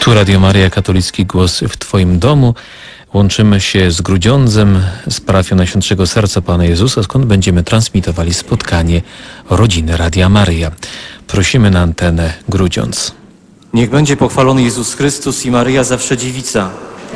Tu Radio Maryja, katolicki głos w Twoim domu. Łączymy się z Grudziądzem, z parafią Najświętszego Serca Pana Jezusa, skąd będziemy transmitowali spotkanie rodziny Radia Maryja. Prosimy na antenę Grudziądz. Niech będzie pochwalony Jezus Chrystus i Maryja zawsze dziewica.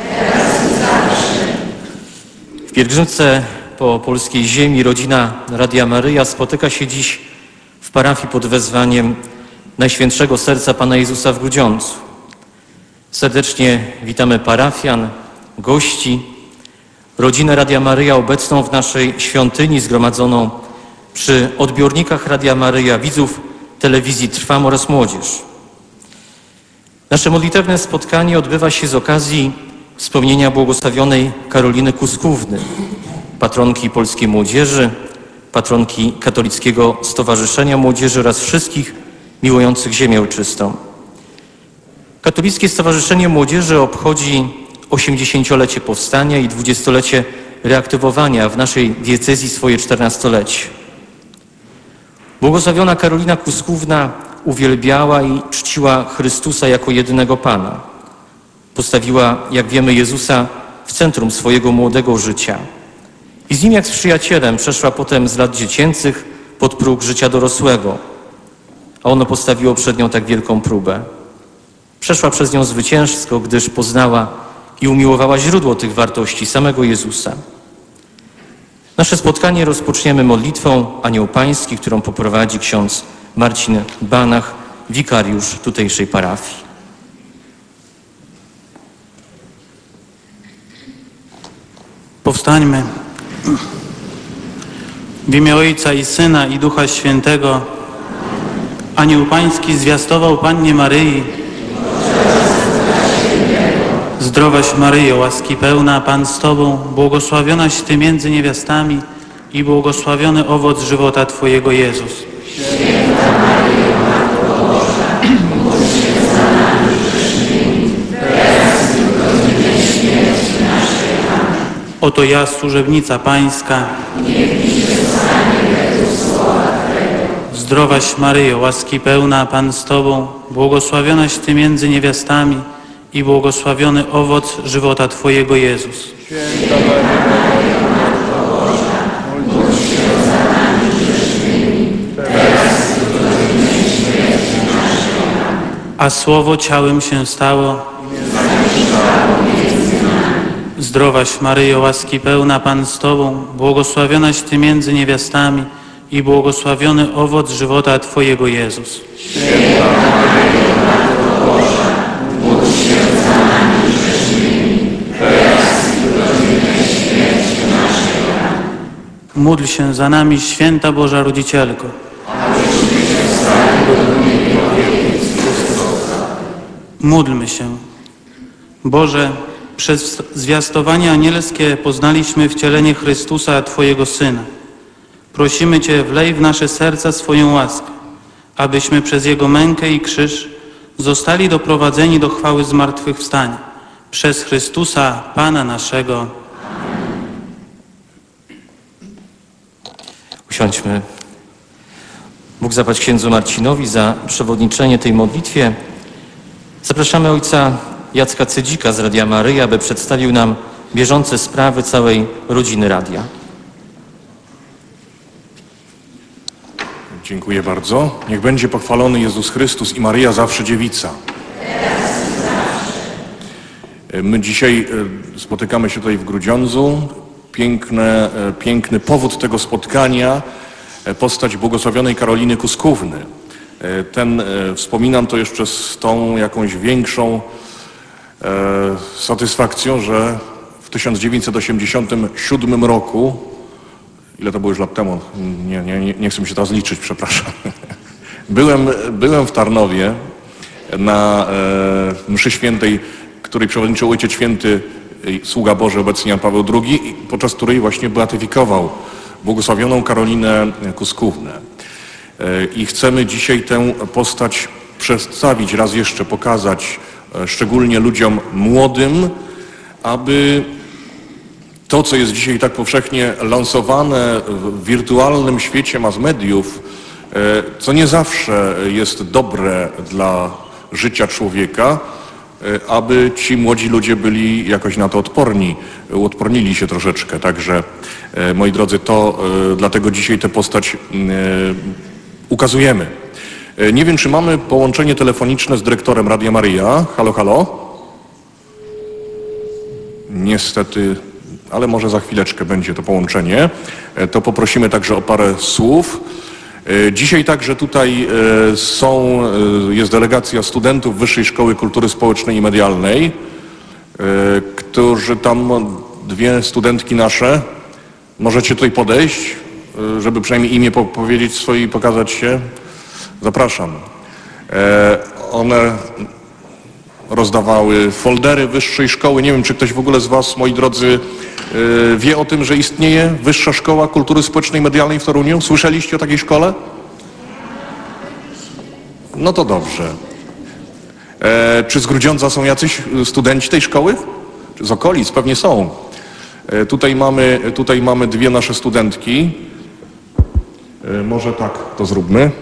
W pielgrzymce po polskiej ziemi rodzina Radia Maryja spotyka się dziś w parafii pod wezwaniem Najświętszego Serca Pana Jezusa w Grudziądzu. Serdecznie witamy parafian, gości, rodzinę Radia Maryja obecną w naszej świątyni, zgromadzoną przy odbiornikach Radia Maryja, widzów telewizji Trwam oraz młodzież. Nasze modlitewne spotkanie odbywa się z okazji wspomnienia błogosławionej Karoliny Kuskówny, patronki polskiej młodzieży, patronki Katolickiego Stowarzyszenia Młodzieży oraz wszystkich miłujących ziemię ojczystą. Katolickie Stowarzyszenie Młodzieży obchodzi 80-lecie powstania i 20-lecie reaktywowania w naszej diecezji swoje 14-lecie. Błogosławiona Karolina Kuskówna uwielbiała i czciła Chrystusa jako jedynego Pana. Postawiła, jak wiemy, Jezusa w centrum swojego młodego życia. I z nim jak z przyjacielem przeszła potem z lat dziecięcych pod próg życia dorosłego. A ono postawiło przed nią tak wielką próbę. Przeszła przez nią zwycięsko, gdyż poznała i umiłowała źródło tych wartości, samego Jezusa. Nasze spotkanie rozpoczniemy modlitwą Anioł Pański, którą poprowadzi ksiądz Marcin Banach, wikariusz tutejszej parafii. Powstańmy. W imię Ojca i Syna i Ducha Świętego. Anioł Pański zwiastował Pannie Maryi: Zdrowaś Maryjo, łaski pełna, Pan z Tobą, błogosławionaś Ty między niewiastami i błogosławiony owoc żywota Twojego, Jezus. Święta Maryjo, Matko Boża, módl się za nami grzesznymi, teraz i w godzinę śmierci naszej. Amen. Oto ja, służebnica Pańska. Niech mi się stanie według słowa Twego. Zdrowaś Maryjo, łaski pełna, Pan z Tobą, błogosławionaś Ty między niewiastami i błogosławiony owoc żywota Twojego, Jezus. Święta Maryjo, Matko Boża, módl się za nami grzesznymi, teraz i w godzinę śmierci naszej. Amen. A Słowo ciałem się stało. Zdrowaś Maryjo, łaski pełna, Pan z Tobą, błogosławionaś Ty między niewiastami i błogosławiony owoc żywota Twojego, Jezus. Święta Maryjo, Matko Boża, módl się za nami grzesznymi, teraz i w godzinę śmierci naszej. Amen. Módl się za nami, Święta Boża Rodzicielko. Módlmy się. Boże, przez zwiastowanie anielskie poznaliśmy wcielenie Chrystusa, Twojego Syna. Prosimy Cię, wlej w nasze serca swoją łaskę, abyśmy przez Jego mękę i krzyż zostali doprowadzeni do chwały zmartwychwstania. Przez Chrystusa, Pana naszego. Usiądźmy. Bóg zapłać księdzu Marcinowi za przewodniczenie tej modlitwie. Zapraszamy ojca Jacka Cedzika z Radia Maryja, aby przedstawił nam bieżące sprawy całej rodziny radia. Dziękuję bardzo. Niech będzie pochwalony Jezus Chrystus i Maryja zawsze dziewica. My dzisiaj spotykamy się tutaj w Grudziądzu. Piękny powód tego spotkania, postać błogosławionej Karoliny Kuskówny. Wspominam to jeszcze z tą jakąś większą satysfakcją, że w 1987 roku, ile to było już lat temu, nie chcę mi się teraz liczyć, przepraszam, byłem w Tarnowie na mszy świętej, której przewodniczył Ojciec Święty, sługa Boży, obecnie Jan Paweł II, podczas której właśnie beatyfikował błogosławioną Karolinę Kuskównę. I chcemy dzisiaj tę postać przedstawić, raz jeszcze pokazać, szczególnie ludziom młodym, aby to, co jest dzisiaj tak powszechnie lansowane w wirtualnym świecie mass mediów, co nie zawsze jest dobre dla życia człowieka, aby ci młodzi ludzie byli jakoś na to odporni, uodpornili się troszeczkę. Także, moi drodzy, to dlatego dzisiaj tę postać ukazujemy. Nie wiem, czy mamy połączenie telefoniczne z dyrektorem Radia Maryja. Halo, halo? Niestety, ale może za chwileczkę będzie to połączenie. To poprosimy także o parę słów. Dzisiaj także tutaj jest delegacja studentów Wyższej Szkoły Kultury Społecznej i Medialnej, którzy tam, dwie studentki nasze, możecie tutaj podejść, żeby przynajmniej imię powiedzieć swoje i pokazać się. Zapraszam. One rozdawały foldery Wyższej Szkoły. Nie wiem, czy ktoś w ogóle z was, moi drodzy, wie o tym, że istnieje Wyższa Szkoła Kultury Społecznej i Medialnej w Toruniu? Słyszeliście o takiej szkole? No to dobrze. Czy z Grudziądza są jacyś studenci tej szkoły? Czy z okolic? Pewnie są. Tutaj mamy dwie nasze studentki. Może tak to zróbmy.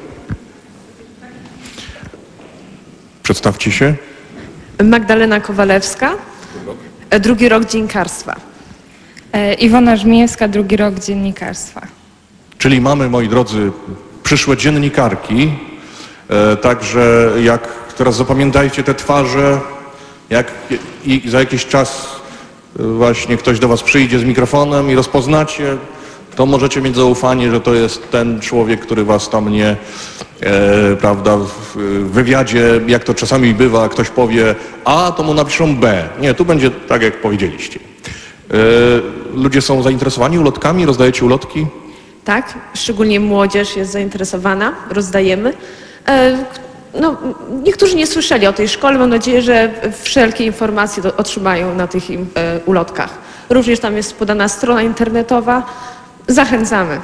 Przedstawcie się. Magdalena Kowalewska, drugi rok dziennikarstwa. Iwona Żmijewska, drugi rok dziennikarstwa. Czyli mamy, moi drodzy, przyszłe dziennikarki. Także jak teraz zapamiętajcie te twarze, jak i za jakiś czas właśnie ktoś do was przyjdzie z mikrofonem i rozpoznacie, to możecie mieć zaufanie, że to jest ten człowiek, który was tam nie, prawda, w wywiadzie, jak to czasami bywa, ktoś powie A, to mu napiszą B. Nie, tu będzie tak, jak powiedzieliście. Ludzie są zainteresowani ulotkami? Rozdajecie ulotki? Tak, szczególnie młodzież jest zainteresowana, rozdajemy. No, niektórzy nie słyszeli o tej szkole, mam nadzieję, że wszelkie informacje otrzymają na tych ulotkach. Również tam jest podana strona internetowa. Zachęcamy.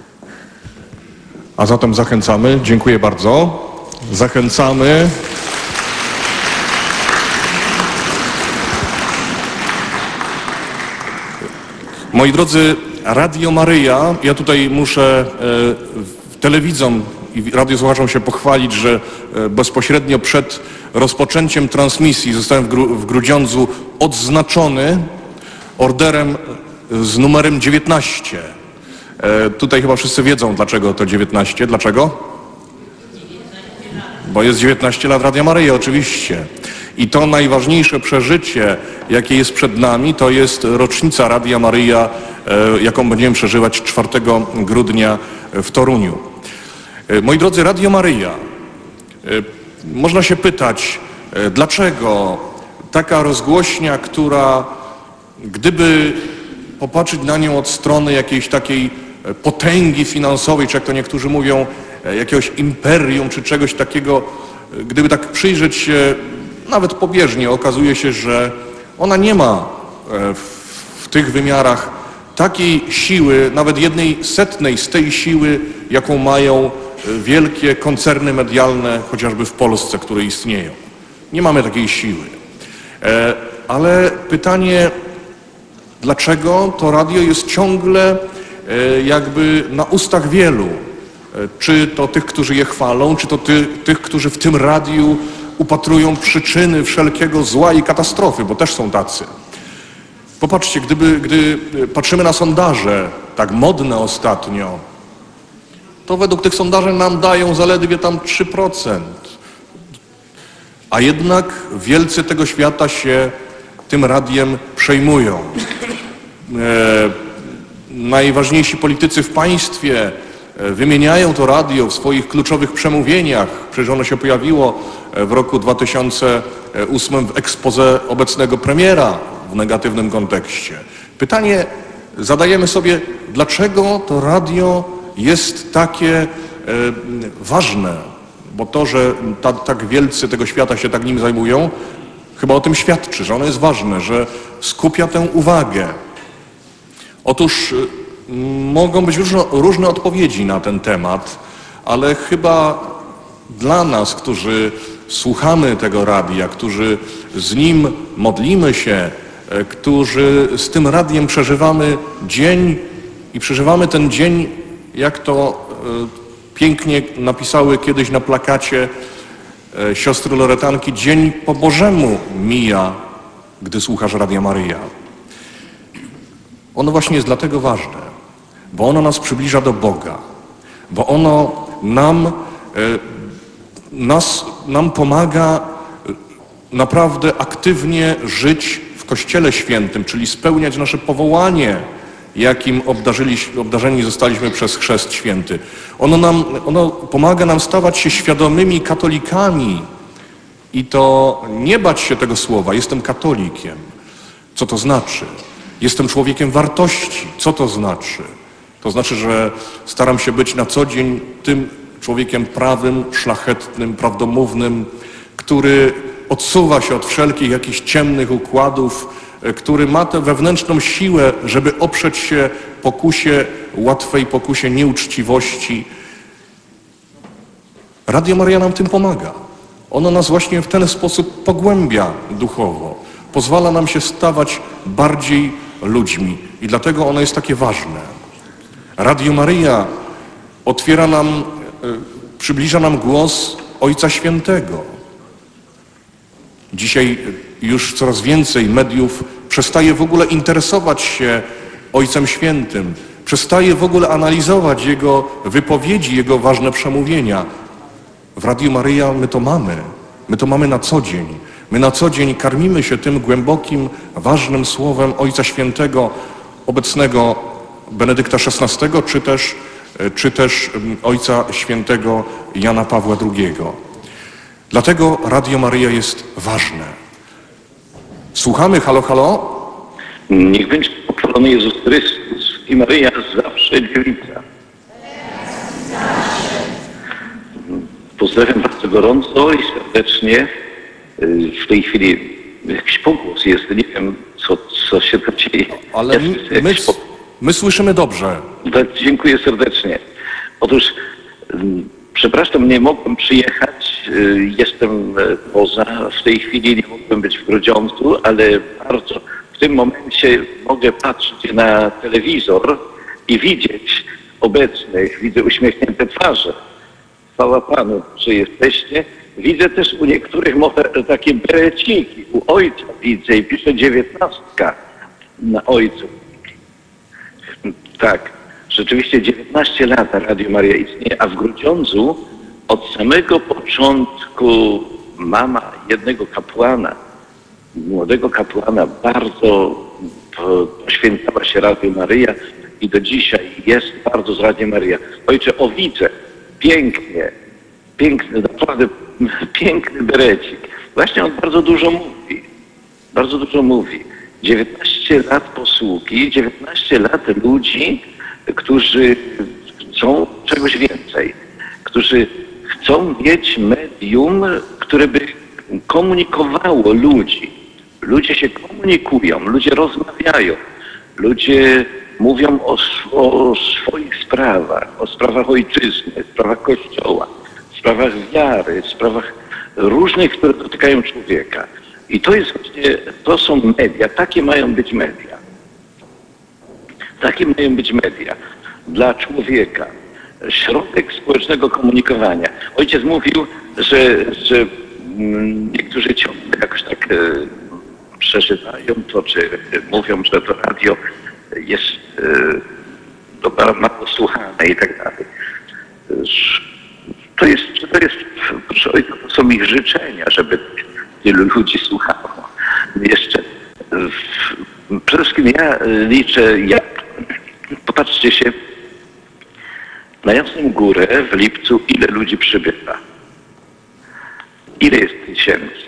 A zatem zachęcamy. Dziękuję bardzo. Zachęcamy. Moi drodzy, Radio Maryja, ja tutaj muszę telewidzom i radiosłuchaczom się pochwalić, że bezpośrednio przed rozpoczęciem transmisji zostałem w Grudziądzu odznaczony orderem z numerem 19. Tutaj chyba wszyscy wiedzą, dlaczego to 19. Dlaczego? Bo jest 19 lat Radia Maryja, oczywiście. I to najważniejsze przeżycie, jakie jest przed nami, to jest rocznica Radia Maryja, jaką będziemy przeżywać 4 grudnia w Toruniu. Moi drodzy, Radio Maryja, można się pytać, dlaczego taka rozgłośnia, która gdyby popatrzeć na nią od strony jakiejś takiej potęgi finansowej, czy jak to niektórzy mówią, jakiegoś imperium, czy czegoś takiego, gdyby tak przyjrzeć się nawet pobieżnie, okazuje się, że ona nie ma w tych wymiarach takiej siły, nawet 1/100 z tej siły, jaką mają wielkie koncerny medialne, chociażby w Polsce, które istnieją. Nie mamy takiej siły. Ale pytanie, dlaczego to radio jest ciągle jakby na ustach wielu? Czy to tych, którzy je chwalą, czy to tych, którzy w tym radiu upatrują przyczyny wszelkiego zła i katastrofy, bo też są tacy. Popatrzcie, gdy patrzymy na sondaże, tak modne ostatnio, to według tych sondaży nam dają zaledwie tam 3%. A jednak wielcy tego świata się tym radiem przejmują. Najważniejsi politycy w państwie wymieniają to radio w swoich kluczowych przemówieniach. Przecież ono się pojawiło w roku 2008 w exposé obecnego premiera w negatywnym kontekście. Pytanie zadajemy sobie, dlaczego to radio jest takie ważne? Bo to, że tak wielcy tego świata się tak nim zajmują, chyba o tym świadczy, że ono jest ważne, że skupia tę uwagę. Otóż mogą być różne odpowiedzi na ten temat, ale chyba dla nas, którzy słuchamy tego radia, którzy z nim modlimy się, którzy z tym radiem przeżywamy dzień i przeżywamy ten dzień, jak to pięknie napisały kiedyś na plakacie, siostry Loretanki, dzień po Bożemu mija, gdy słuchasz Radia Maryja. Ono właśnie jest dlatego ważne, bo ono nas przybliża do Boga, bo ono nam pomaga naprawdę aktywnie żyć w Kościele Świętym, czyli spełniać nasze powołanie, jakim obdarzeni zostaliśmy przez Chrzest Święty. Ono pomaga nam stawać się świadomymi katolikami i to nie bać się tego słowa, jestem katolikiem. Co to znaczy? Jestem człowiekiem wartości. Co to znaczy? To znaczy, że staram się być na co dzień tym człowiekiem prawym, szlachetnym, prawdomównym, który odsuwa się od wszelkich jakichś ciemnych układów, który ma tę wewnętrzną siłę, żeby oprzeć się pokusie, łatwej pokusie nieuczciwości. Radio Maryja nam tym pomaga. Ono nas właśnie w ten sposób pogłębia duchowo. Pozwala nam się stawać bardziej ludźmi i dlatego ono jest takie ważne. Radio Maryja przybliża nam głos Ojca Świętego. Dzisiaj już coraz więcej mediów przestaje w ogóle interesować się Ojcem Świętym, przestaje w ogóle analizować Jego wypowiedzi, Jego ważne przemówienia. W Radiu Maryja my to mamy. My to mamy na co dzień. My na co dzień karmimy się tym głębokim, ważnym słowem Ojca Świętego, obecnego Benedykta XVI, czy też Ojca Świętego Jana Pawła II. Dlatego Radio Maryja jest ważne. Słuchamy, halo, halo? Niech będzie pochwalony Jezus Chrystus i Maryja zawsze dziewica. Pozdrawiam bardzo gorąco i serdecznie. W tej chwili jakiś pogłos jest, nie wiem co się tam dzieje. Ale my słyszymy dobrze. Dziękuję serdecznie. Otóż przepraszam, nie mogłem przyjechać, jestem poza, w tej chwili nie mogłem być w Grudziądzu, ale bardzo w tym momencie mogę patrzeć na telewizor i widzieć obecnych, widzę uśmiechnięte twarze. Chwała Panu, że jesteście. Widzę też u niektórych takie bereciki, u ojca widzę i pisze 19 na ojcu. Tak, rzeczywiście 19 lat Radio Maryja istnieje, a w Grudziądzu od samego początku mama jednego kapłana, młodego kapłana, bardzo poświęcała się Radio Maryja i do dzisiaj jest bardzo z Radiem Maryja. Ojcze, widzę, pięknie, piękny, naprawdę piękny berecik. Właśnie on bardzo dużo mówi. 19 lat posługi, 19 lat ludzi, którzy chcą czegoś więcej, którzy chcą mieć medium, które by komunikowało ludzi. Ludzie się komunikują, ludzie rozmawiają, ludzie mówią o swoich sprawach, o sprawach ojczyzny, sprawach Kościoła, sprawach wiary, sprawach różnych, które dotykają człowieka. I to jest właśnie, to są media, takie mają być media. Takie mają być media dla człowieka. Środek społecznego komunikowania. Ojciec mówił, że niektórzy ciągle jakoś tak przeżywają to, czy mówią, że to radio jest mało słuchane i tak dalej. Proszę ojca, to są ich życzenia, żeby wielu ludzi słuchało. Jeszcze przede wszystkim ja liczę, popatrzcie się, na Jasną Górę w lipcu ile ludzi przybywa? Ile jest tysięcy?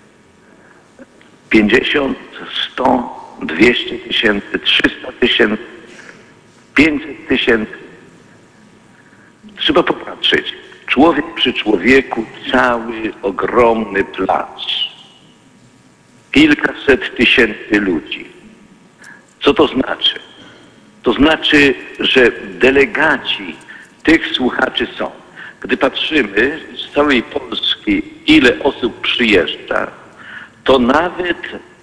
50, 100, 200 tysięcy, 300 tysięcy, 500 tysięcy. Trzeba popatrzeć. Człowiek przy człowieku, cały ogromny plac. Kilkaset tysięcy ludzi. Co to znaczy? To znaczy, że delegaci tych słuchaczy są. Gdy patrzymy z całej Polski, ile osób przyjeżdża, to nawet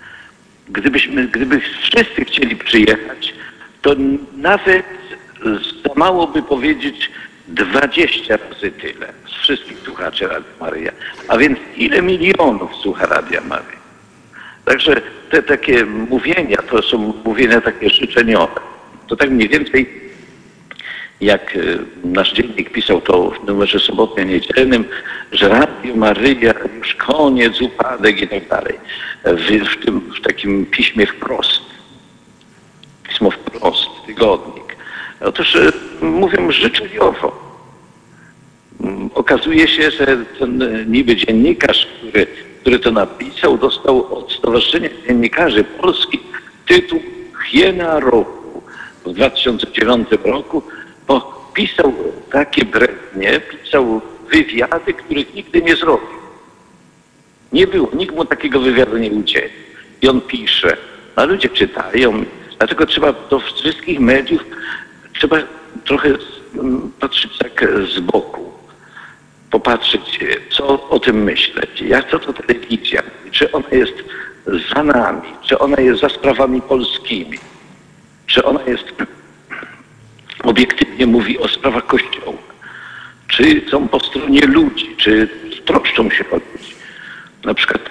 gdyby wszyscy chcieli przyjechać, to nawet za mało by powiedzieć 20 razy tyle z wszystkich słuchaczy Radia Maryja. A więc ile milionów słucha Radia Maryja? Także te takie mówienia, to są mówienia takie życzeniowe. To tak mniej więcej jak nasz dziennik pisał to w numerze sobotnio-niedzielnym, że Radio Maryja już koniec, upadek i tak dalej. W takim piśmie wprost. Pismo wprost, tygodnik. Otóż mówię życzeniowo. Okazuje się, że ten niby dziennikarz, który to napisał, dostał od Stowarzyszenia Dziennikarzy Polskich tytuł Hiena Roku w 2009 roku, bo pisał takie brednie, pisał wywiady, których nigdy nie zrobił. Nie było, nikt mu takiego wywiadu nie udzielił. I on pisze, a ludzie czytają, dlatego trzeba do wszystkich mediów, trzeba trochę patrzeć tak z boku, popatrzeć, co o tym myśleć, co to telewizja, czy ona jest za nami, czy ona jest za sprawami polskimi, czy ona jest obiektywnie mówi o sprawach Kościoła, czy są po stronie ludzi, czy troszczą się o ludzi. Na przykład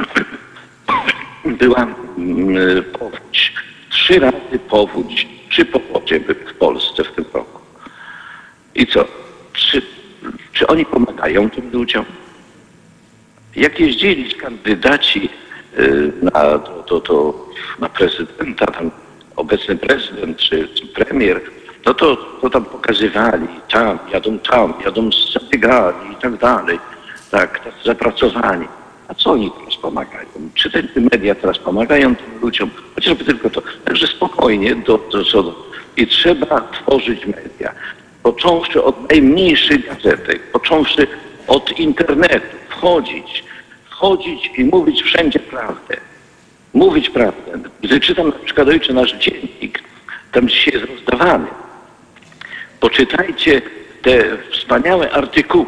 była powódź, 3 razy powódź, 3 powodzie były w Polsce w tym roku. I co? Czy oni pomagają tym ludziom? Jak jeździli kandydaci na prezydenta, tam obecny prezydent czy premier, no to tam pokazywali, jadą z zabiegali i tak dalej, tak zapracowani. A co oni teraz pomagają? Czy te media teraz pomagają tym ludziom? Chociażby tylko to. Także spokojnie i trzeba tworzyć media. Począwszy od najmniejszych gazetek, począwszy od internetu, wchodzić i mówić wszędzie prawdę. Mówić prawdę. Gdy czytam na przykład Ojcze Nasz dziennik, tam dzisiaj jest rozdawany. Poczytajcie te wspaniałe artykuły.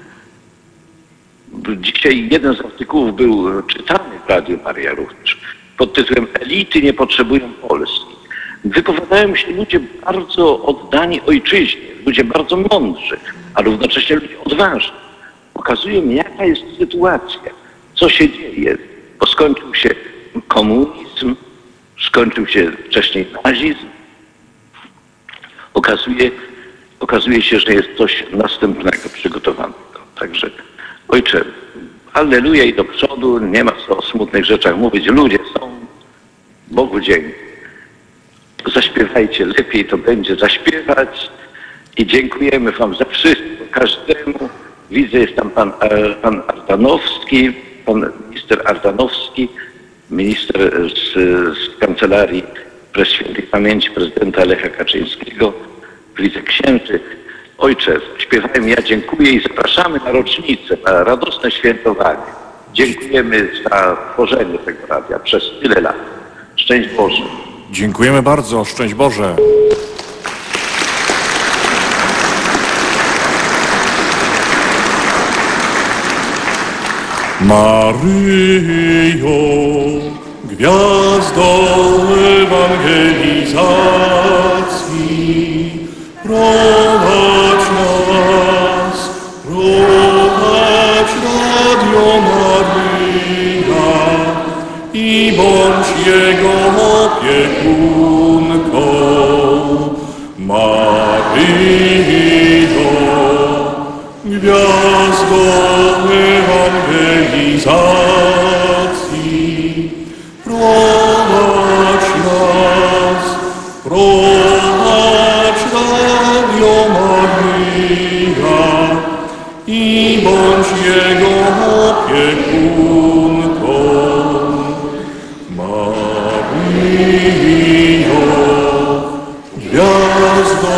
Dzisiaj jeden z artykułów był czytany w Radiu Maryja również, pod tytułem Elity nie potrzebują Polski. Wypowiadają się ludzie bardzo oddani ojczyźnie, ludzie bardzo mądrzy, a równocześnie ludzie odważni. Pokazują, jaka jest sytuacja, co się dzieje, bo skończył się komunizm, skończył się wcześniej nazizm. Okazuje się, że jest coś następnego przygotowanego. Także Ojcze, alleluja i do przodu, nie ma co o smutnych rzeczach mówić. Ludzie są, Bogu dzięki. Zaśpiewajcie, lepiej to będzie zaśpiewać i dziękujemy Wam za wszystko, każdemu. Widzę, jest tam pan Ardanowski, pan minister Ardanowski, minister z Kancelarii Świętej Pamięci prezydenta Lecha Kaczyńskiego. Widzę księży. Ojcze, śpiewajmy, ja dziękuję i zapraszamy na rocznicę, na radosne świętowanie. Dziękujemy za tworzenie tego radia przez tyle lat. Szczęść Boże. Dziękujemy bardzo. Szczęść Boże. Maryjo, gwiazdo ewangelizacji, prowadź Radio Maryja i bądź jego opiekunką. Maryjo, gwiazdo ewangelizacji, prowadź Radio Maryja i bądź jego opiekunką. Maryjo, gwiazdo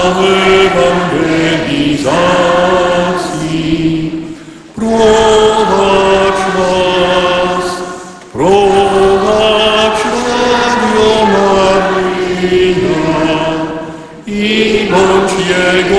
ewangelizacji, prowadź Radio Maryja i bądź jego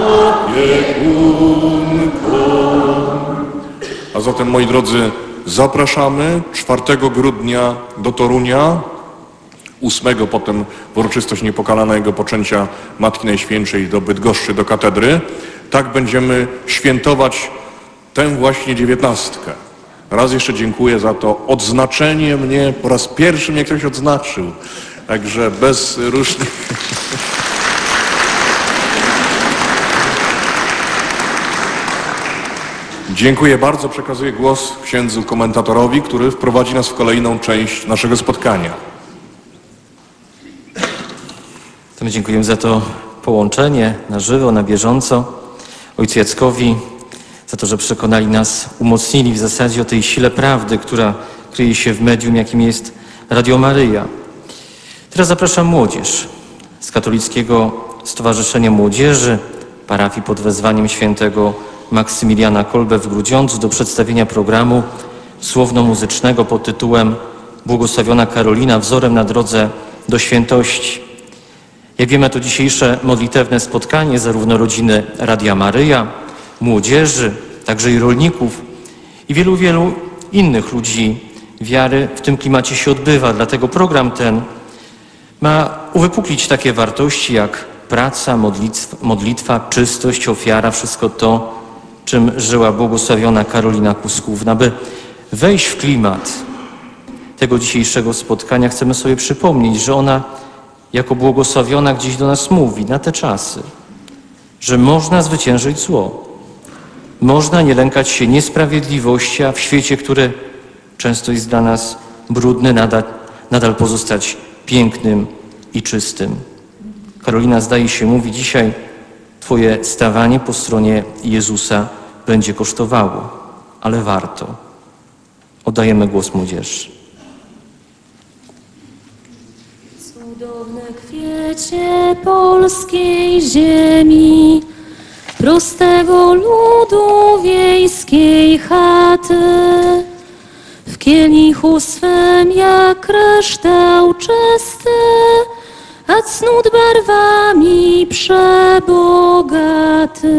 opiekunką. A zatem, moi drodzy, zapraszamy 4 grudnia do Torunia. 8 potem w uroczystość niepokalanego poczęcia Matki Najświętszej do Bydgoszczy, do katedry, tak będziemy świętować tę właśnie 19. Raz jeszcze dziękuję za to odznaczenie mnie. Po raz pierwszy mnie ktoś odznaczył. Także bez różnych... Dziękuję bardzo. Przekazuję głos księdzu komentatorowi, który wprowadzi nas w kolejną część naszego spotkania. To my dziękujemy za to połączenie na żywo, na bieżąco. Ojcu Jackowi za to, że przekonali nas, umocnili w zasadzie o tej sile prawdy, która kryje się w medium, jakim jest Radio Maryja. Teraz zapraszam młodzież z Katolickiego Stowarzyszenia Młodzieży parafii pod wezwaniem świętego Maksymiliana Kolbe w Grudziądzu do przedstawienia programu słowno-muzycznego pod tytułem Błogosławiona Karolina, wzorem na drodze do świętości. Jak wiemy, to dzisiejsze modlitewne spotkanie zarówno rodziny Radia Maryja, młodzieży, także i rolników i wielu, wielu innych ludzi wiary w tym klimacie się odbywa. Dlatego program ten ma uwypuklić takie wartości jak praca, modlitwa, czystość, ofiara, wszystko to, czym żyła błogosławiona Karolina Kuskówna. By wejść w klimat tego dzisiejszego spotkania, chcemy sobie przypomnieć, że ona jako błogosławiona gdzieś do nas mówi na te czasy, że można zwyciężyć zło. Można nie lękać się niesprawiedliwości, a w świecie, który często jest dla nas brudny, nadal pozostać pięknym i czystym. Karolina, zdaje się, mówi dzisiaj: Twoje stawanie po stronie Jezusa będzie kosztowało, ale warto. Oddajemy głos młodzieży. Cudowne kwiecie polskiej ziemi, prostego ludu wiejskiej chaty, w kielichu swym jak kryształ czysty, a cnót barwami przebogaty.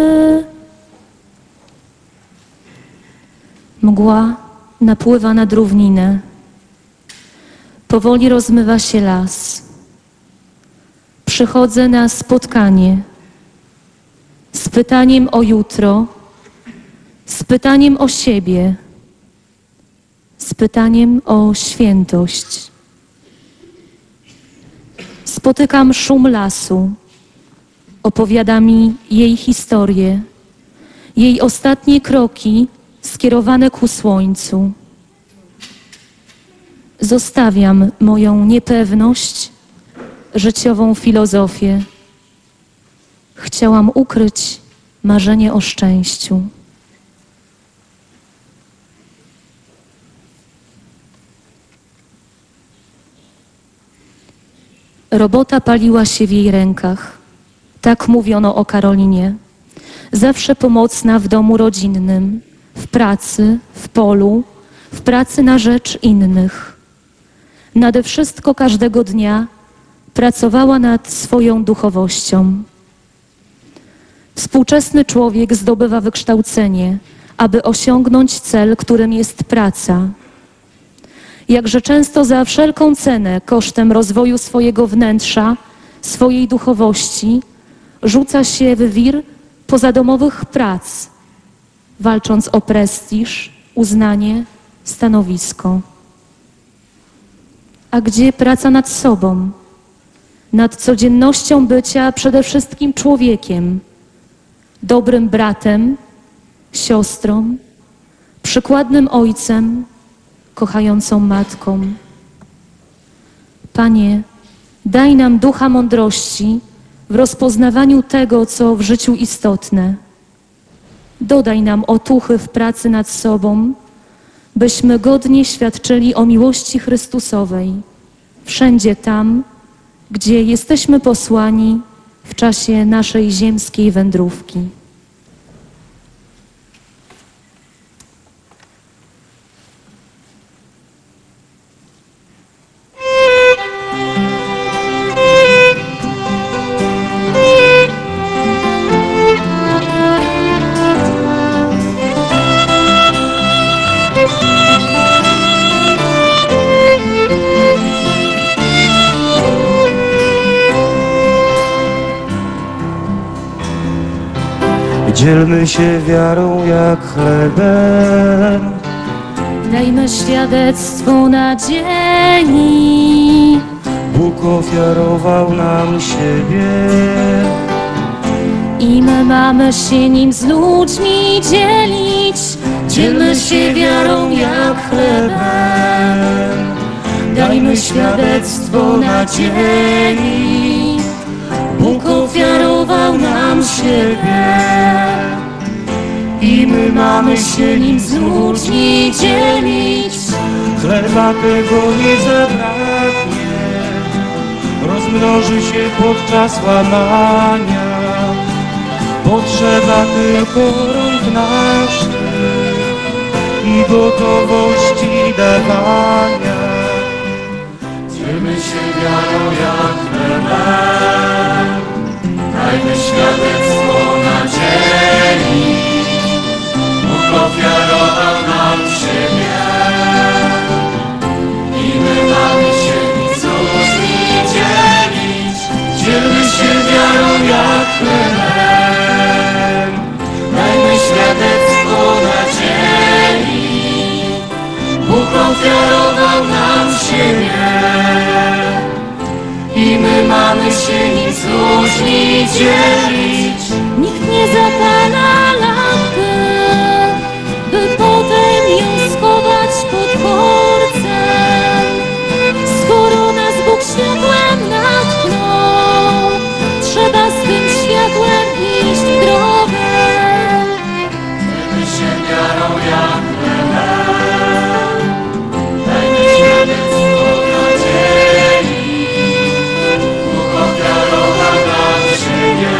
Mgła napływa nad równinę, powoli rozmywa się las. Przychodzę na spotkanie z pytaniem o jutro, z pytaniem o siebie, z pytaniem o świętość. Spotykam szum lasu, opowiada mi jej historię, jej ostatnie kroki skierowane ku słońcu. Zostawiam moją niepewność, życiową filozofię. Chciałam ukryć marzenie o szczęściu. Robota paliła się w jej rękach. Tak mówiono o Karolinie. Zawsze pomocna w domu rodzinnym, w pracy, w polu, w pracy na rzecz innych. Nade wszystko każdego dnia pracowała nad swoją duchowością. Współczesny człowiek zdobywa wykształcenie, aby osiągnąć cel, którym jest praca. Jakże często za wszelką cenę, kosztem rozwoju swojego wnętrza, swojej duchowości, rzuca się w wir pozadomowych prac, walcząc o prestiż, uznanie, stanowisko. A gdzie praca nad sobą, nad codziennością bycia przede wszystkim człowiekiem, dobrym bratem, siostrą, przykładnym ojcem, kochającą matką? Panie, daj nam ducha mądrości w rozpoznawaniu tego, co w życiu istotne. Dodaj nam otuchy w pracy nad sobą, byśmy godnie świadczyli o miłości Chrystusowej wszędzie tam, gdzie jesteśmy posłani w czasie naszej ziemskiej wędrówki. Dzielmy się wiarą jak chlebem. Dajmy świadectwo nadziei. Bóg ofiarował nam siebie I my mamy się nim z ludźmi dzielić. Dzielmy się wiarą jak chlebem. Dajmy świadectwo nadziei. Bóg ofiarował nam siebie i my mamy się nim z ludźmi dzielić. Chleba tego nie zabraknie, rozmnoży się podczas łamania. Potrzeba tylko rąk naszych i gotowości dawania. Dzielmy się wiarą jak chlebem, dajmy świadectwo nadziei. Bóg ofiarował nam siebie i my mamy się nic z ludźmi dzielić. Dzielmy się wiarą jak chlebem, dajmy świadectwo nadziei. Bóg ofiarował nam siebie i my mamy się nim z ludźmi dzielić. Nikt nie zapala lampy, by potem ją schować pod korcem. Skoro nas Bóg światłem natknął, trzeba z tym światłem iść w drogę. Dajmy się wiarą jak chlebem, dajmy świadectwo nadziei. Bóg ofiarował nam siebie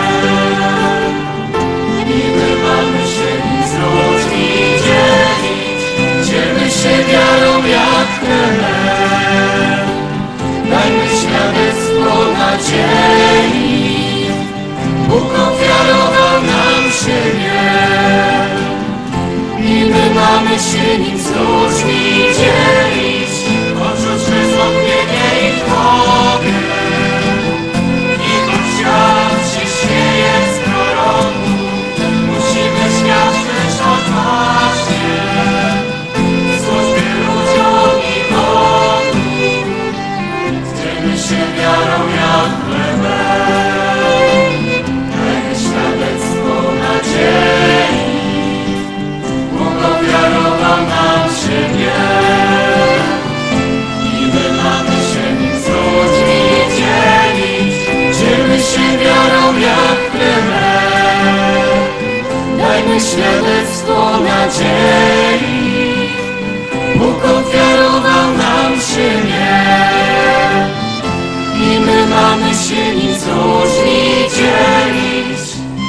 i my mamy się nim z ludźmi dzielić. Dzielmy się wiarą jak chlebem, dajmy świadectwo nadziei. Bóg ofiarował nam siebie i my mamy się nim z ludźmi dzielić. Odrzućmy zwątpienie i trwogę i choć świat się śmieje z proroku, musimy świadczyć odważnie w służbie ludziom i Bogu. Dzielmy się wiarą jak chlebem, dajmy świadectwo nadziei. Bóg ofiarował nam siebie i my mamy się nim z ludźmi dzielić. Dzielmy się wiarą jak chlebem, dajmy świadectwo nadziei. Bóg ofiarował nam siebie i my mamy się nim z ludźmi dzielić.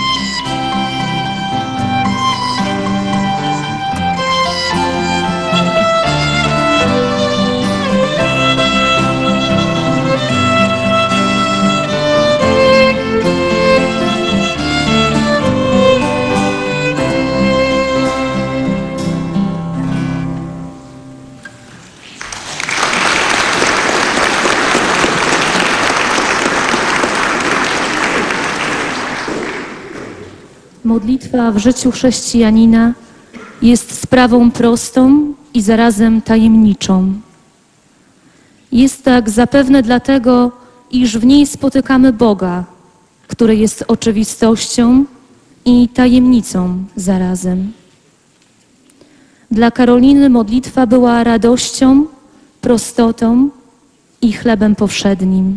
Modlitwa w życiu chrześcijanina jest sprawą prostą i zarazem tajemniczą. Jest tak zapewne dlatego, iż w niej spotykamy Boga, który jest oczywistością i tajemnicą zarazem. Dla Karoliny modlitwa była radością, prostotą i chlebem powszednim.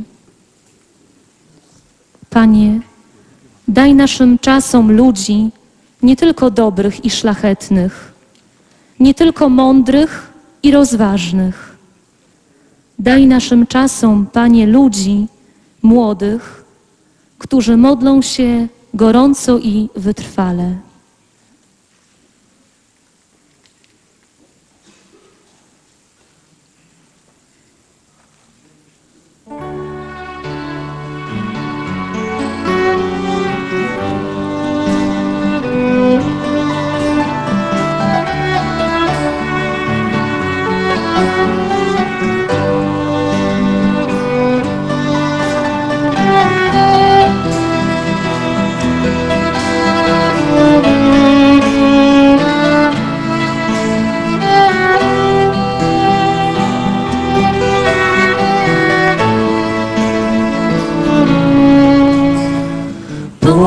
Panie, daj naszym czasom ludzi nie tylko dobrych i szlachetnych, nie tylko mądrych i rozważnych. Daj naszym czasom, Panie, ludzi młodych, którzy modlą się gorąco i wytrwale.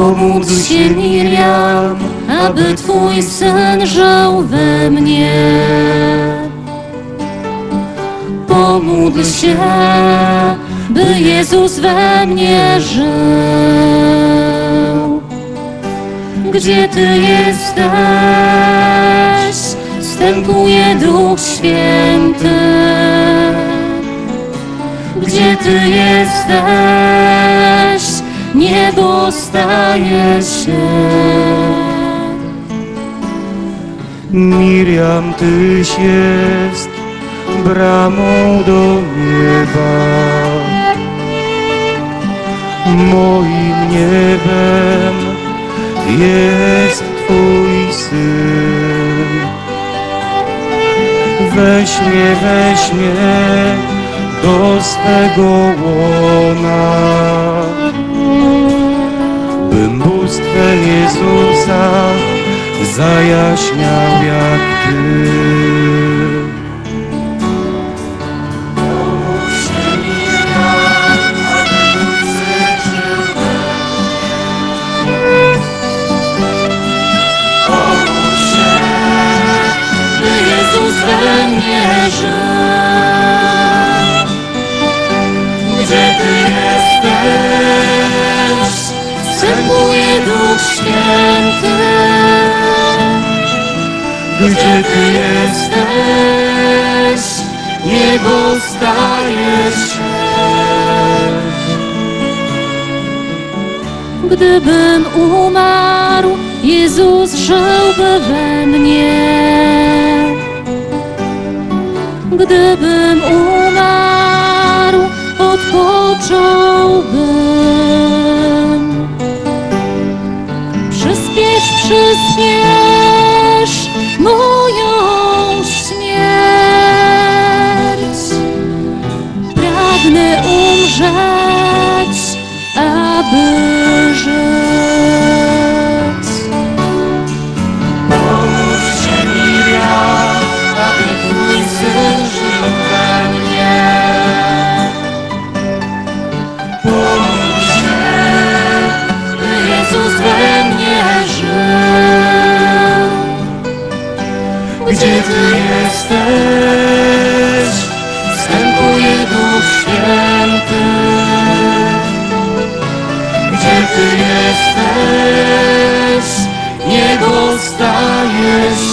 Pomódl się, Miriam, aby Twój Syn żył we mnie. Pomódl się, by Jezus we mnie żył. Gdzie Ty jesteś, wstępuje Duch Święty. Gdzie Ty jesteś, niebo staje się. Miriam, Tyś jest bramą do nieba. Moim niebem jest Twój Syn. Weź mnie do swego łona, bym bóstwę Jezusa zajaśniał jak Ty. We mnie żył. Gdzie Ty jesteś, wstępuje Duch Święty. Gdzie Ty jesteś, niebo staje się. Gdybym umarł, Jezus żyłby we mnie. Gdybym umarł, odpocząłbym. Przyspiesz moją śmierć. Pragnę umrzeć, aby żyć. Pomóż się, Miriam, aby Twój Syn żył we mnie. Pomóż się, by Jezus we mnie żył. Gdzie Ty jesteś, wstępuje Duch Święty. Gdzie Ty jesteś, niebo staje się.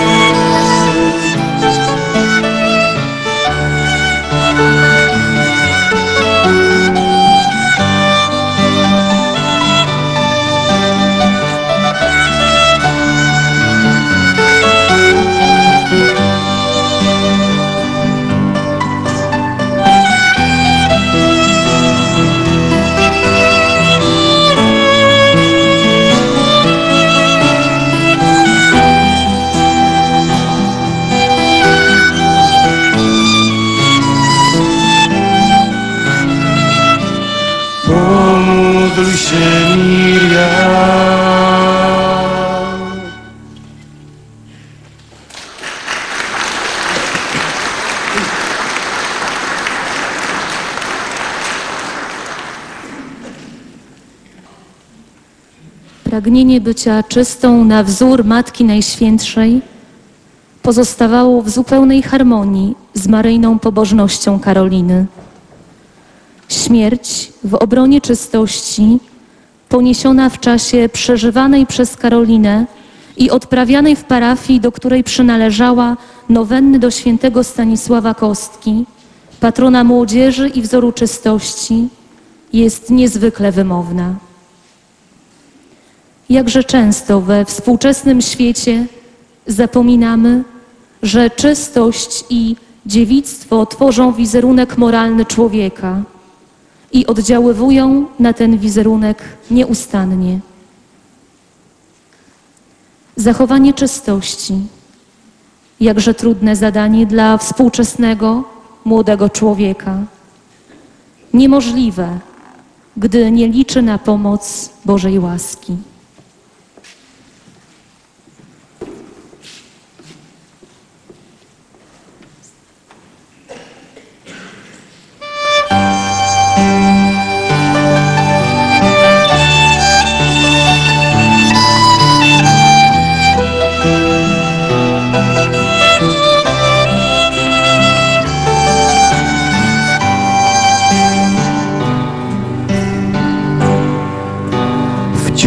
Pomódl się, Miriam. Pragnienie bycia czystą na wzór Matki Najświętszej pozostawało w zupełnej harmonii z maryjną pobożnością Karoliny. Śmierć w obronie czystości, poniesiona w czasie przeżywanej przez Karolinę i odprawianej w parafii, do której przynależała nowenny do świętego Stanisława Kostki, patrona młodzieży i wzoru czystości, jest niezwykle wymowna. Jakże często we współczesnym świecie zapominamy, że czystość i dziewictwo tworzą wizerunek moralny człowieka i oddziaływują na ten wizerunek nieustannie. Zachowanie czystości, jakże trudne zadanie dla współczesnego, młodego człowieka. Niemożliwe, gdy nie liczy na pomoc Bożej łaski.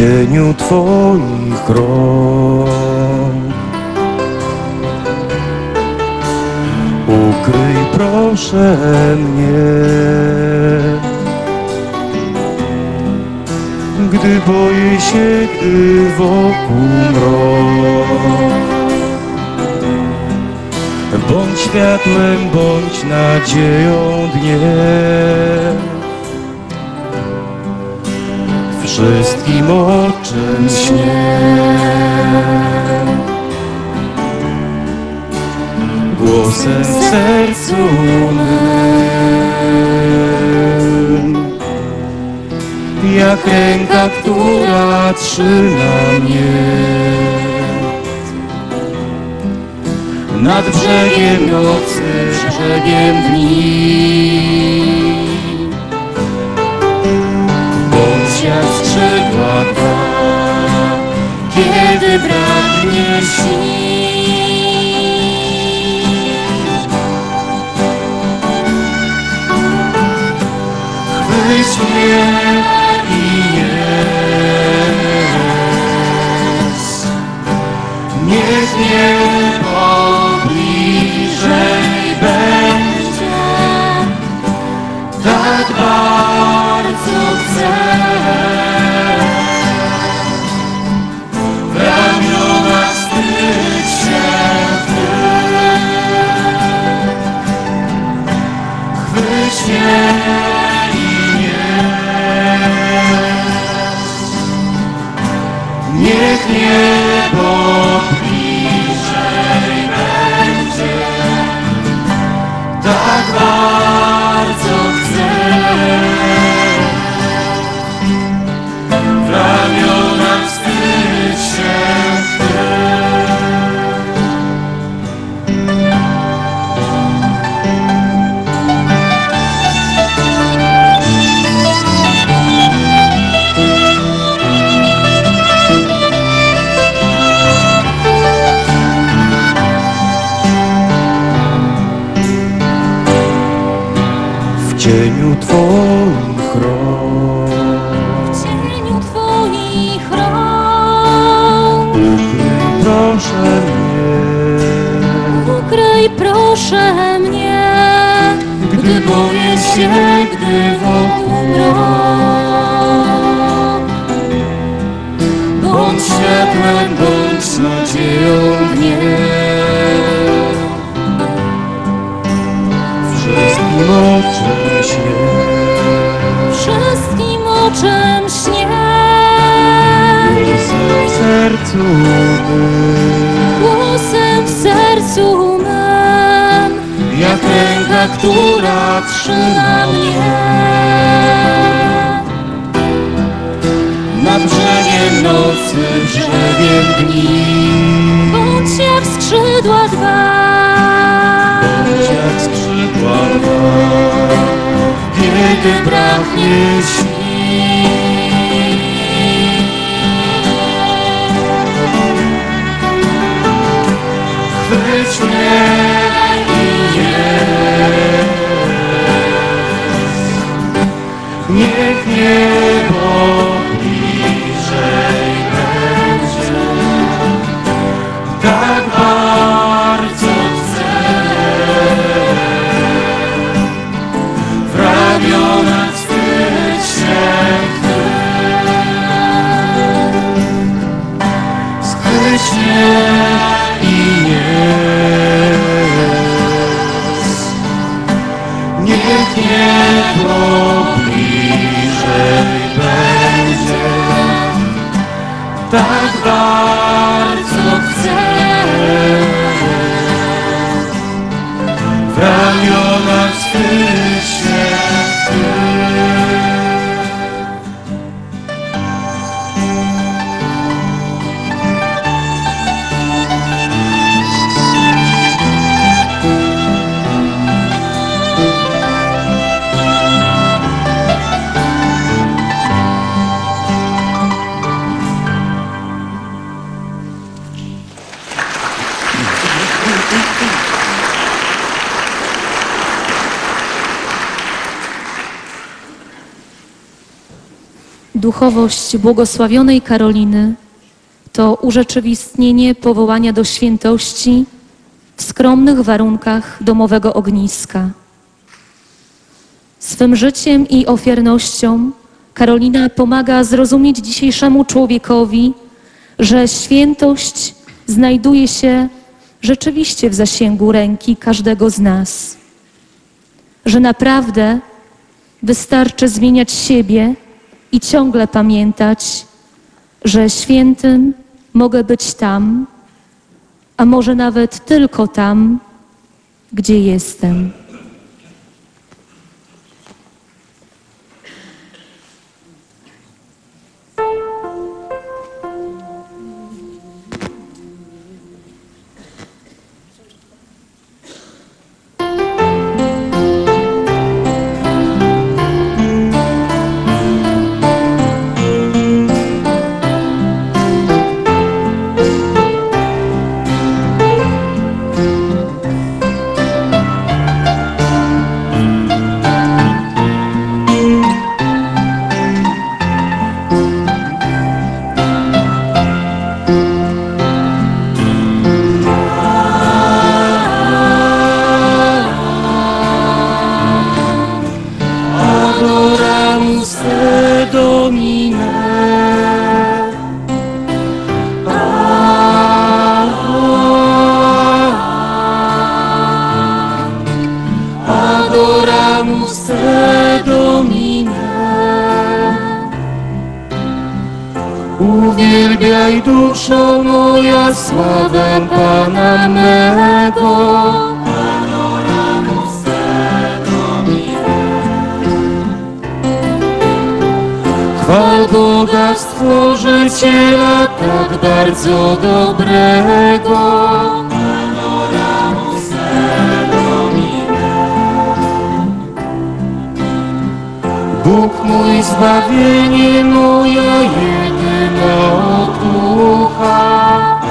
cieniu Twoich rąk. Ukryj proszę mnie, gdy boję się, gdy wokół mrok. Bądź światłem, bądź nadzieją dniem, wszystkim o czym śnię. Głosem w sercu mym, jak ręka, która trzyma mnie nad brzegiem nocy, brzegiem dni. Bądź jak skrzydła dwa, kiedy braknie sił. Chwyć mnie i nieś, niech niebo bliżej będzie, tak bardzo chcę. W ramionach skryć się Ty. Chwyć mnie i niech niebo bliżej będzie, tak bardzo chcę. W ramionach skryć się Ty. W cieniu Twoich rąk, W cieniu Twoich rąk, ukryj proszę mnie, ukryj proszę mnie, gdy boję się, gdy wokół mrok. Bądź światłem, bądź nadzieją dniem, wszystkim o czym śnię. wszystkim o czym śnię. Głosem w sercu mym, Głosem w sercu mym, jak ręka, która trzyma mnie nad brzegiem nocy, brzegiem dni. bądź jak skrzydła dwa, Bądź jak skrzydła dwa, kiedy braknie sił. Chwyć mnie i niech niebo bliżej będzie, tak bardzo chcę. W ramionach skryć się Ty. Schwyć mnie i niech niebo bliżej będzie, tak bardzo chcę. W ramionach skryć się Ty. Duchowość błogosławionej Karoliny to urzeczywistnienie powołania do świętości w skromnych warunkach domowego ogniska. Swym życiem i ofiarnością Karolina pomaga zrozumieć dzisiejszemu człowiekowi, że świętość znajduje się rzeczywiście w zasięgu ręki każdego z nas. Że naprawdę wystarczy zmieniać siebie i ciągle pamiętać, że świętym mogę być tam, a może nawet tylko tam, gdzie jestem. Uwielbiaj duszo moja sławę Pana mego. Chwal Boga Stworzyciela tak bardzo dobrego. Bóg mój, zbawienie moja jedyna otucha.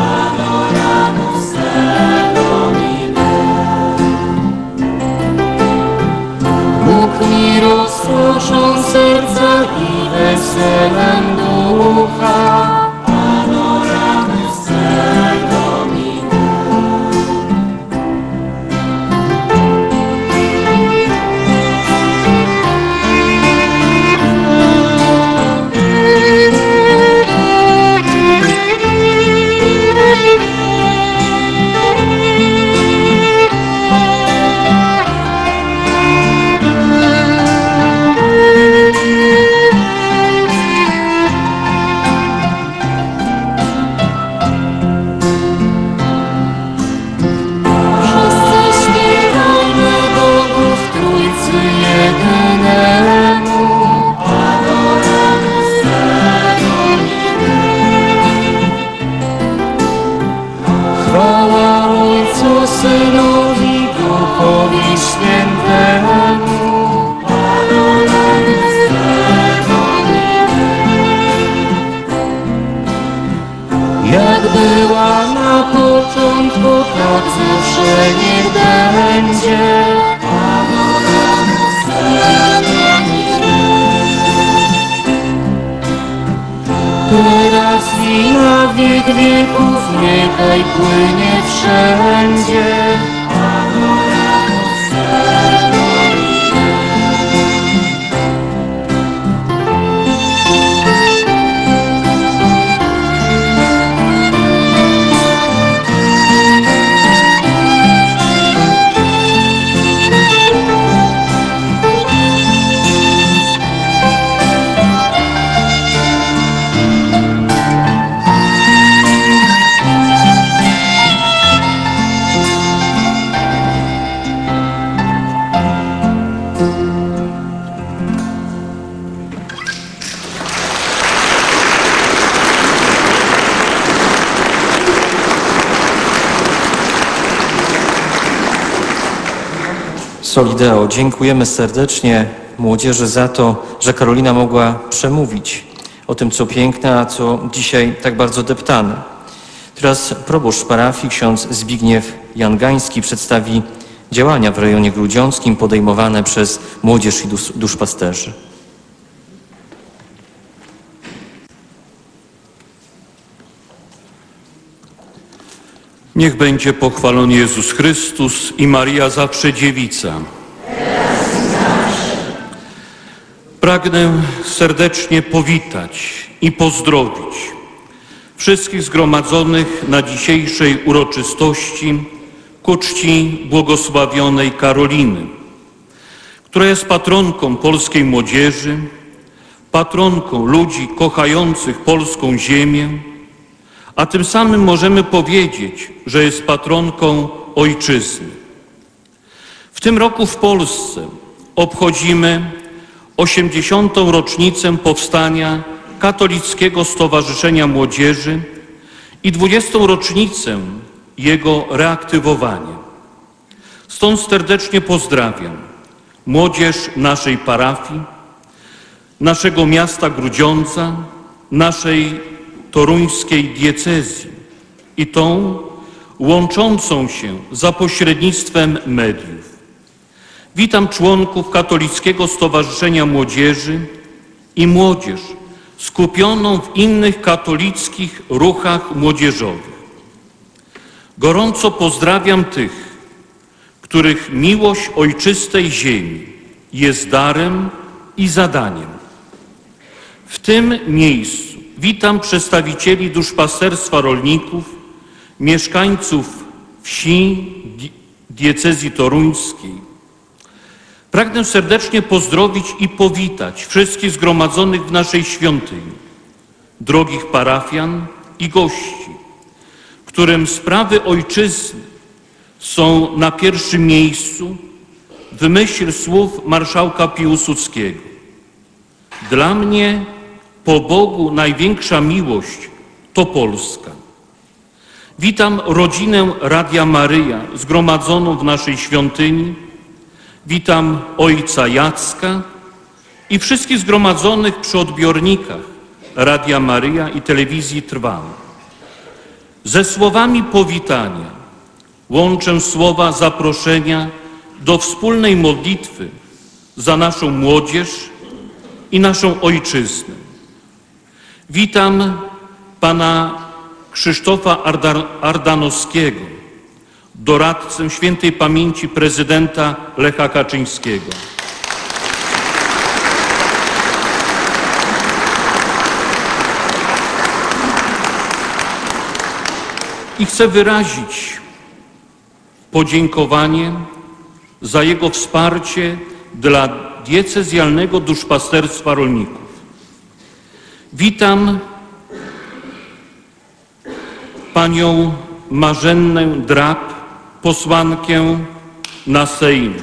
Bóg mi rozkosząc serca i weselem ducha. Synowi, Duchowi Świętemu. Jak była na początku, tak zawsze niech będzie. Teraz i na wiek wieków niechaj płynie wszędzie. Solideo, dziękujemy serdecznie młodzieży za to, że Karolina mogła przemówić o tym, co piękne, a co dzisiaj tak bardzo deptane. Teraz proboszcz parafii, ksiądz Zbigniew Jangański, przedstawi działania w rejonie grudziąckim podejmowane przez młodzież i duszpasterzy. Niech będzie pochwalony Jezus Chrystus i Maria zawsze Dziewica. Pragnę serdecznie powitać i pozdrowić wszystkich zgromadzonych na dzisiejszej uroczystości ku czci błogosławionej Karoliny, która jest patronką polskiej młodzieży, patronką ludzi kochających polską ziemię, a tym samym możemy powiedzieć, że jest patronką ojczyzny. W tym roku w Polsce obchodzimy 80. rocznicę powstania Katolickiego Stowarzyszenia Młodzieży i 20. rocznicę jego reaktywowania. Stąd serdecznie pozdrawiam młodzież naszej parafii, naszego miasta Grudziądza, naszej toruńskiej diecezji i tą łączącą się za pośrednictwem mediów. Witam członków Katolickiego Stowarzyszenia Młodzieży i młodzież skupioną w innych katolickich ruchach młodzieżowych. Gorąco pozdrawiam tych, których miłość ojczystej ziemi jest darem i zadaniem. W tym miejscu witam przedstawicieli duszpasterstwa rolników, mieszkańców wsi diecezji toruńskiej. Pragnę serdecznie pozdrowić i powitać wszystkich zgromadzonych w naszej świątyni, drogich parafian i gości, którym sprawy ojczyzny są na pierwszym miejscu, w myśl słów marszałka Piłsudskiego. Dla mnie po Bogu największa miłość to Polska. Witam rodzinę Radia Maryja zgromadzoną w naszej świątyni. Witam ojca Jacka i wszystkich zgromadzonych przy odbiornikach Radia Maryja i telewizji Trwam. Ze słowami powitania łączę słowa zaproszenia do wspólnej modlitwy za naszą młodzież i naszą ojczyznę. Witam pana Krzysztofa Ardanowskiego, doradcę świętej pamięci prezydenta Lecha Kaczyńskiego. I chcę wyrazić podziękowanie za jego wsparcie dla diecezjalnego duszpasterstwa rolników. Witam panią Marzennę Drab, posłankę na Sejm.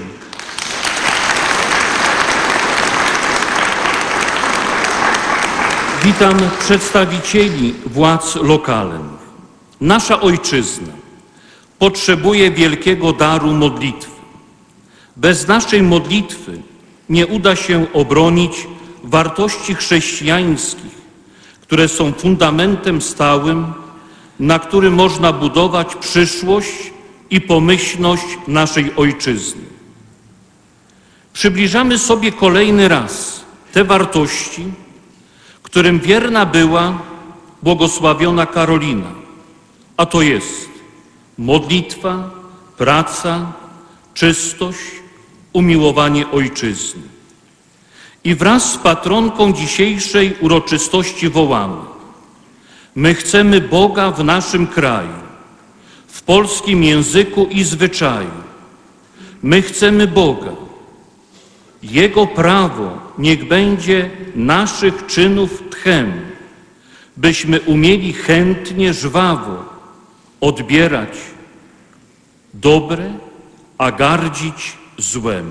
Witam przedstawicieli władz lokalnych. Nasza ojczyzna potrzebuje wielkiego daru modlitwy. Bez naszej modlitwy nie uda się obronić wartości chrześcijańskich, które są fundamentem stałym, na którym można budować przyszłość i pomyślność naszej ojczyzny. Przybliżamy sobie kolejny raz te wartości, którym wierna była błogosławiona Karolina, a to jest modlitwa, praca, czystość, umiłowanie ojczyzny. I wraz z patronką dzisiejszej uroczystości wołamy: my chcemy Boga w naszym kraju, w polskim języku i zwyczaju. My chcemy Boga. Jego prawo niech będzie naszych czynów tchem, byśmy umieli chętnie, żwawo odbierać dobre, a gardzić złem.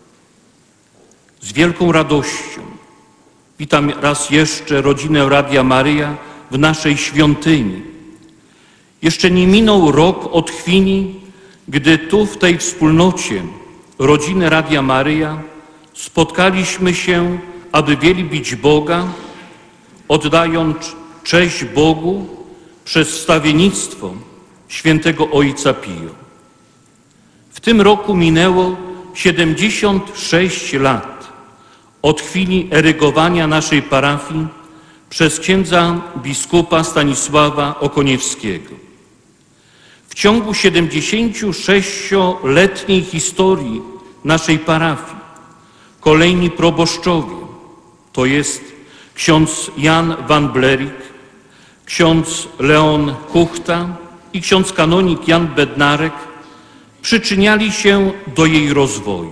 Z wielką radością witam raz jeszcze rodzinę Radia Maryja w naszej świątyni. Jeszcze nie minął rok od chwili, gdy tu w tej wspólnocie rodziny Radia Maryja spotkaliśmy się, aby wielbić Boga, oddając cześć Bogu przez wstawiennictwo świętego Ojca Pio. W tym roku minęło 76 lat od chwili erygowania naszej parafii przez księdza biskupa Stanisława Okoniewskiego. W W ciągu 76-letniej historii naszej parafii kolejni proboszczowie, to jest ksiądz Jan van Blerik, ksiądz Leon Kuchta i ksiądz kanonik Jan Bednarek, przyczyniali się do jej rozwoju.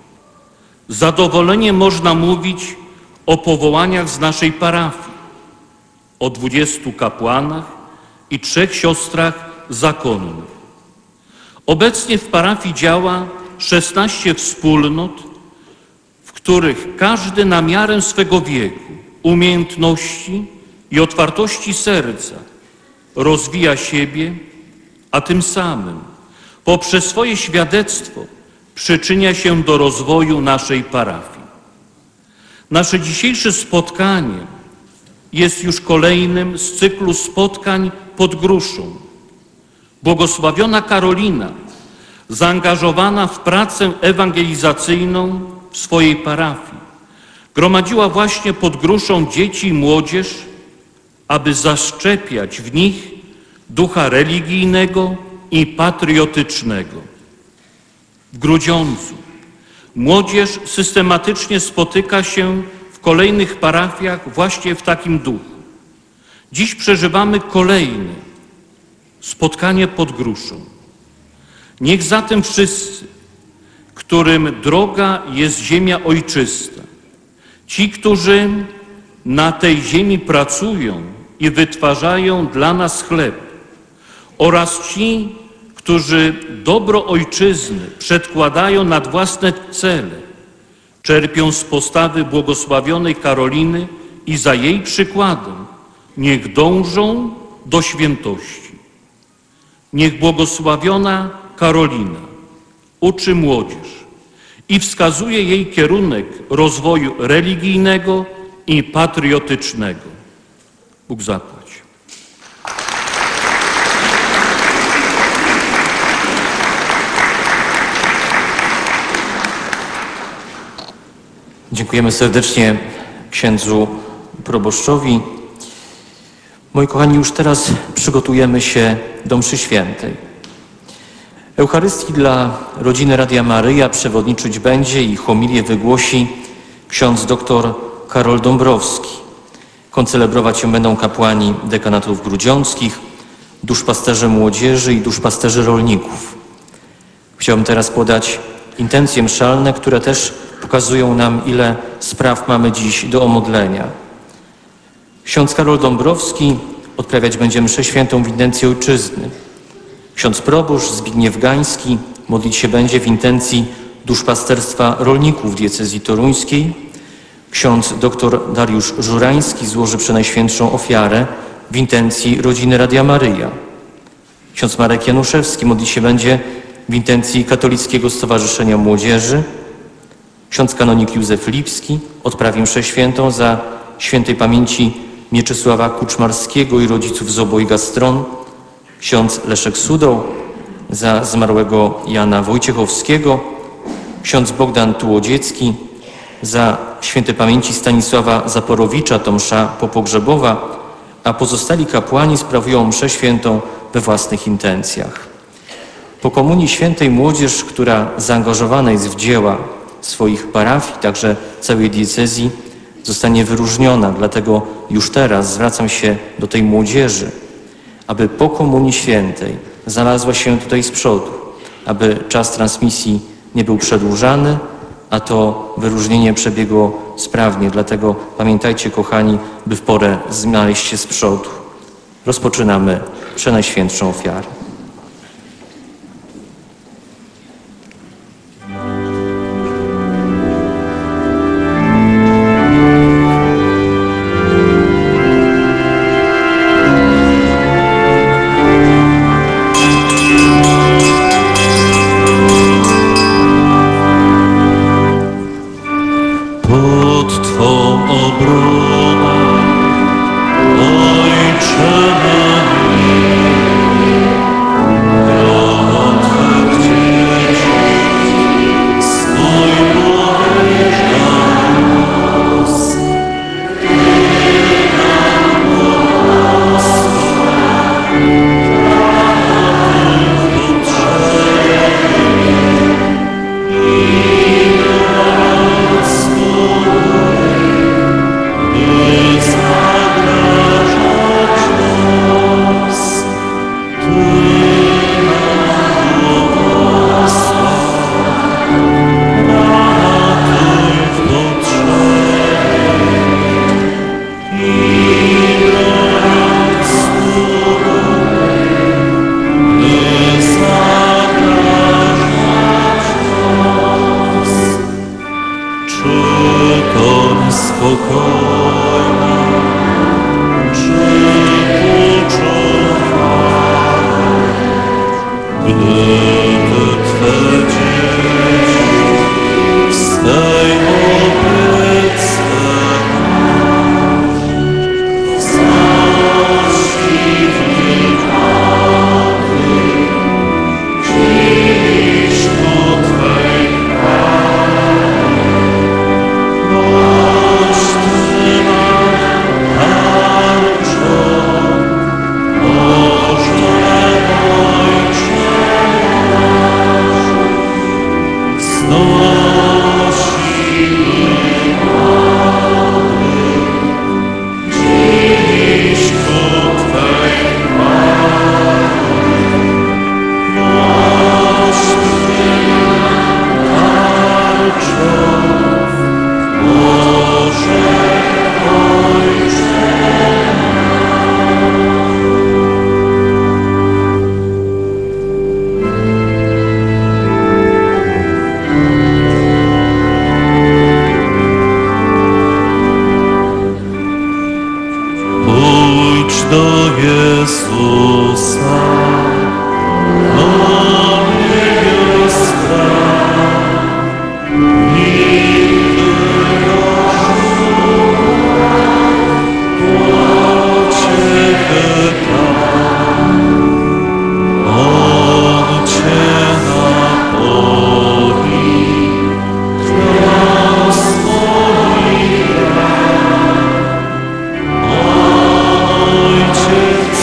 Z zadowoleniem można mówić o powołaniach z naszej parafii, o 20 kapłanach i 3 siostrach zakonnych. Obecnie w parafii działa 16 wspólnot, w których każdy na miarę swego wieku, umiejętności i otwartości serca rozwija siebie, a tym samym poprzez swoje świadectwo przyczynia się do rozwoju naszej parafii. Nasze dzisiejsze spotkanie jest już kolejnym z cyklu spotkań pod Gruszą. Błogosławiona Karolina, zaangażowana w pracę ewangelizacyjną w swojej parafii, gromadziła właśnie pod Gruszą dzieci i młodzież, aby zaszczepiać w nich ducha religijnego i patriotycznego. W Grudziądzu młodzież systematycznie spotyka się w kolejnych parafiach właśnie w takim duchu. Dziś przeżywamy kolejne spotkanie pod Gruszą. Niech zatem wszyscy, którym droga jest ziemia ojczysta, ci, którzy na tej ziemi pracują i wytwarzają dla nas chleb, oraz ci, którzy dobro ojczyzny przedkładają nad własne cele, czerpią z postawy błogosławionej Karoliny i za jej przykładem niech dążą do świętości. Niech błogosławiona Karolina uczy młodzież i wskazuje jej kierunek rozwoju religijnego i patriotycznego. Bóg zapłać. Dziękujemy serdecznie księdzu proboszczowi. Moi kochani, już teraz przygotujemy się do mszy świętej. Eucharystii dla rodziny Radia Maryja przewodniczyć będzie i homilię wygłosi ksiądz dr Karol Dąbrowski. Koncelebrować ją będą kapłani dekanatów grudziąckich, duszpasterze młodzieży i duszpasterzy rolników. Chciałbym teraz podać intencje mszalne, które też pokazują nam, ile spraw mamy dziś do omodlenia. Ksiądz Karol Dąbrowski odprawiać będzie mszę świętą w intencji ojczyzny. Ksiądz proboszcz Zbigniew Gański modlić się będzie w intencji duszpasterstwa rolników diecezji toruńskiej. Ksiądz dr Dariusz Żurański złoży przenajświętszą ofiarę w intencji rodziny Radia Maryja. Ksiądz Marek Januszewski modlić się będzie w intencji Katolickiego Stowarzyszenia Młodzieży. Ksiądz kanonik Józef Lipski odprawi mszę świętą za świętej pamięci Mieczysława Kuczmarskiego i rodziców z obojga stron. Ksiądz Leszek Sudoł za zmarłego Jana Wojciechowskiego. Ksiądz Bogdan Tułodziecki za świętej pamięci Stanisława Zaporowicza, to msza popogrzebowa, a pozostali kapłani sprawują mszę świętą we własnych intencjach. Po komunii świętej młodzież, która zaangażowana jest w dzieła swoich parafii, także całej diecezji, zostanie wyróżniona. Dlatego już teraz zwracam się do tej młodzieży, aby po komunii świętej znalazła się tutaj z przodu, aby czas transmisji nie był przedłużany, a to wyróżnienie przebiegło sprawnie. Dlatego pamiętajcie, kochani, by w porę znaleźć się z przodu. Rozpoczynamy przenajświętszą ofiarę. Jezusa, do niebioska, nigdy pociechę tam, On Cię napoi, krwią swoich ran. Ojciec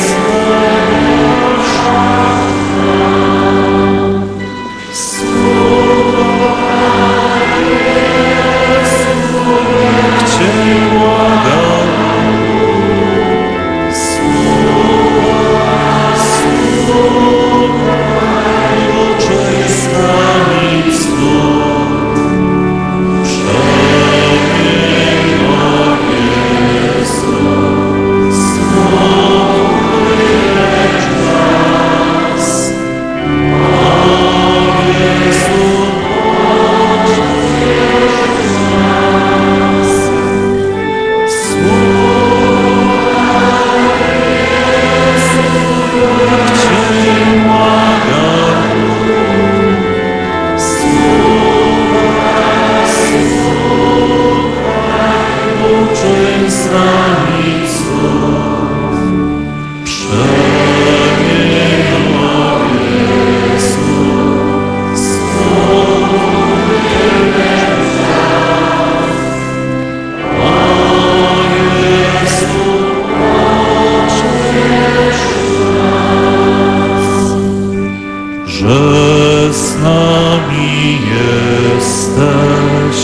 że z nami jesteś,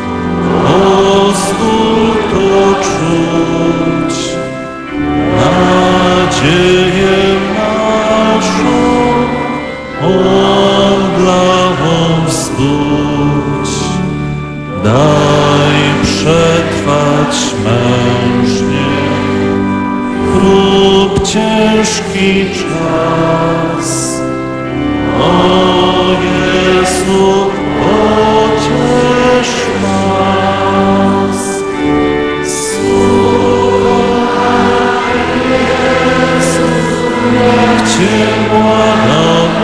pozwól to czuć, nadzieję naszą omdlałą wzbudź, daj przetrwać mężnie prób ciężki czas. O Jezu, pociesz nas. Słuchaj Jezu, jak Cię błagam,